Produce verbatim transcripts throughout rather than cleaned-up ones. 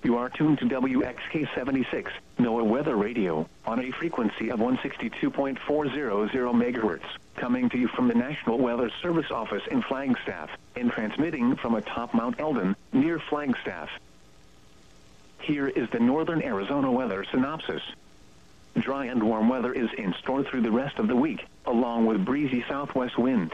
You are tuned to W X K seventy-six, NOAA Weather Radio, on a frequency of one sixty-two point four hundred megahertz, coming to you from the National Weather Service office in Flagstaff, and transmitting from atop Mount Eldon, near Flagstaff. Here is the Northern Arizona weather synopsis. Dry and warm weather is in store through the rest of the week, along with breezy southwest winds.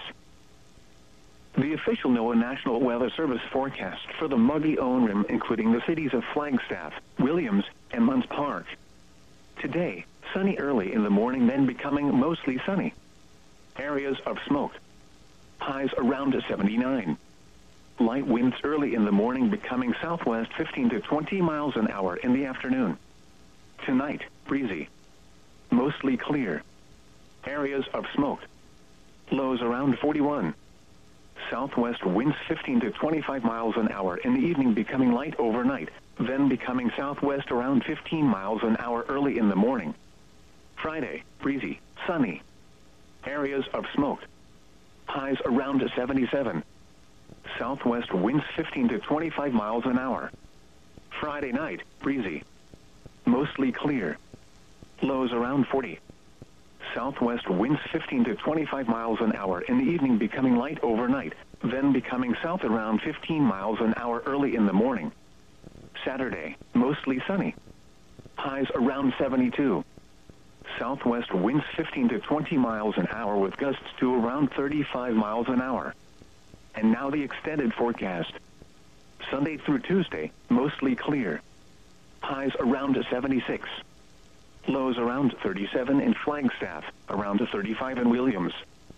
The official NOAA National Weather Service forecast for the muggy Owen Rim, including the cities of Flagstaff, Williams, and Munds Park. Today, sunny early in the morning, then becoming mostly sunny. Areas of smoke. Highs around seventy-nine. Light winds early in the morning, becoming southwest fifteen to twenty miles an hour in the afternoon. Tonight, breezy. Mostly clear. Areas of smoke. Lows around forty-one. Southwest winds fifteen to twenty-five miles an hour in the evening, becoming light overnight, then becoming southwest around fifteen miles an hour early in the morning. Friday, breezy, sunny. Areas of smoke. Highs around seventy-seven. Southwest winds fifteen to twenty-five miles an hour. Friday night, breezy. Mostly clear. Lows around forty. Southwest winds fifteen to twenty-five miles an hour in the evening, becoming light overnight, then becoming south around fifteen miles an hour early in the morning. Saturday, mostly sunny. Highs around seventy-two. Southwest winds fifteen to twenty miles an hour with gusts to around thirty-five miles an hour. And now the extended forecast. Sunday through Tuesday, mostly clear. Highs around seventy-six. Lows around thirty-seven in Flagstaff, around thirty-five in Williams.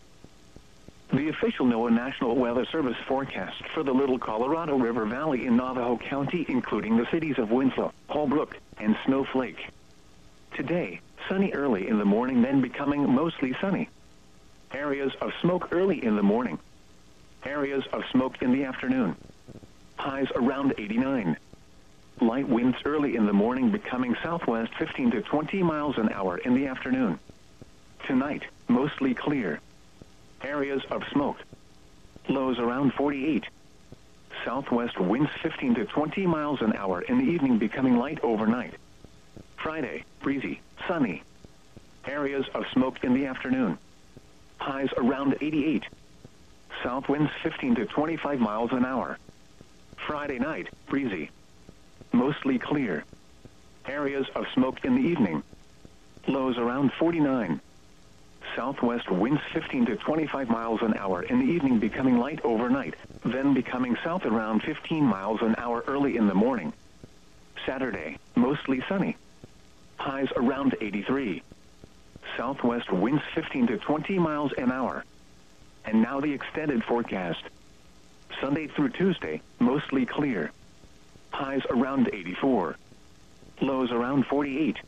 The official NOAA National Weather Service forecast for the Little Colorado River Valley in Navajo County, including the cities of Winslow, Holbrook, and Snowflake. Today, sunny early in the morning, then becoming mostly sunny. Areas of smoke early in the morning. Areas of smoke in the afternoon. Highs around eighty-nine. Light winds early in the morning, becoming southwest fifteen to twenty miles an hour in the afternoon. Tonight, mostly clear. Areas of smoke. Lows around forty-eight. Southwest winds fifteen to twenty miles an hour in the evening, becoming light overnight. Friday, breezy, sunny. Areas of smoke in the afternoon. Highs around eighty-eight. South winds fifteen to twenty-five miles an hour. Friday night, breezy. Mostly clear. Areas of smoke in the evening. Lows around forty-nine. Southwest winds fifteen to twenty-five miles an hour in the evening, becoming light overnight, then becoming south around fifteen miles an hour early in the morning. Saturday, mostly sunny. Highs around eighty-three. Southwest winds fifteen to twenty miles an hour. And now the extended forecast. Sunday through Tuesday, mostly clear. Highs around eighty-four. Lows around forty-eight.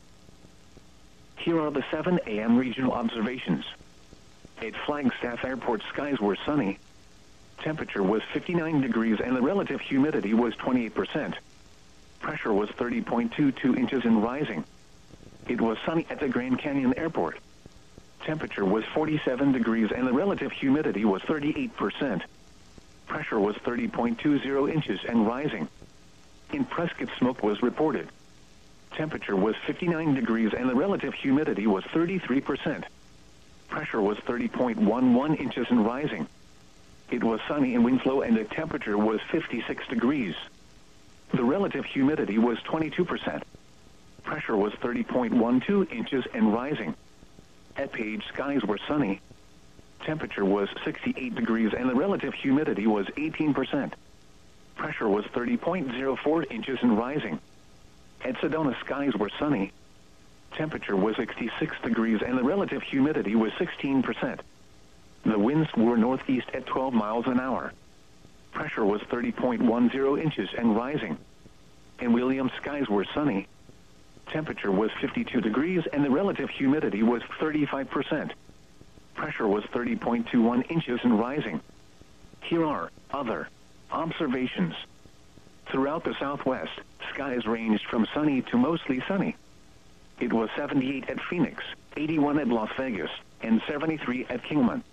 Here are the seven A M regional observations. At Flagstaff Airport, skies were sunny. Temperature was fifty-nine degrees and the relative humidity was twenty-eight percent. Pressure was thirty point two two inches and rising. It was sunny at the Grand Canyon Airport. Temperature was forty-seven degrees and the relative humidity was thirty-eight percent. Pressure was thirty point two zero inches and rising. In Prescott, smoke was reported. Temperature was fifty-nine degrees and the relative humidity was thirty-three percent. Pressure was thirty point one one inches and rising. It was sunny in Winslow and the temperature was fifty-six degrees. The relative humidity was twenty-two percent. Pressure was thirty point one two inches and rising. At Page, skies were sunny. Temperature was sixty-eight degrees and the relative humidity was eighteen percent. Pressure was thirty point zero four inches and rising. At Sedona, skies were sunny. Temperature was sixty-six degrees and the relative humidity was sixteen percent. The winds were northeast at twelve miles an hour. Pressure was thirty point one zero inches and rising. In Williams, skies were sunny. Temperature was fifty-two degrees and the relative humidity was thirty-five percent. Pressure was thirty point two one inches and rising. Here are other observations. Throughout the Southwest, skies ranged from sunny to mostly sunny. It was seventy-eight at Phoenix, eighty-one at Las Vegas, and seventy-three at Kingman.